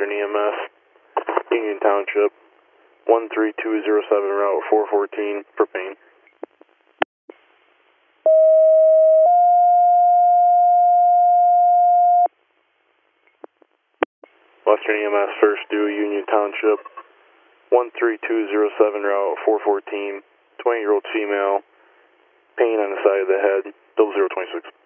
Western EMS, Union Township, 13207, Route 414 for pain. Western EMS, first due, Union Township, 13207, Route 414, 20-year-old female, pain on the side of the head, 0026.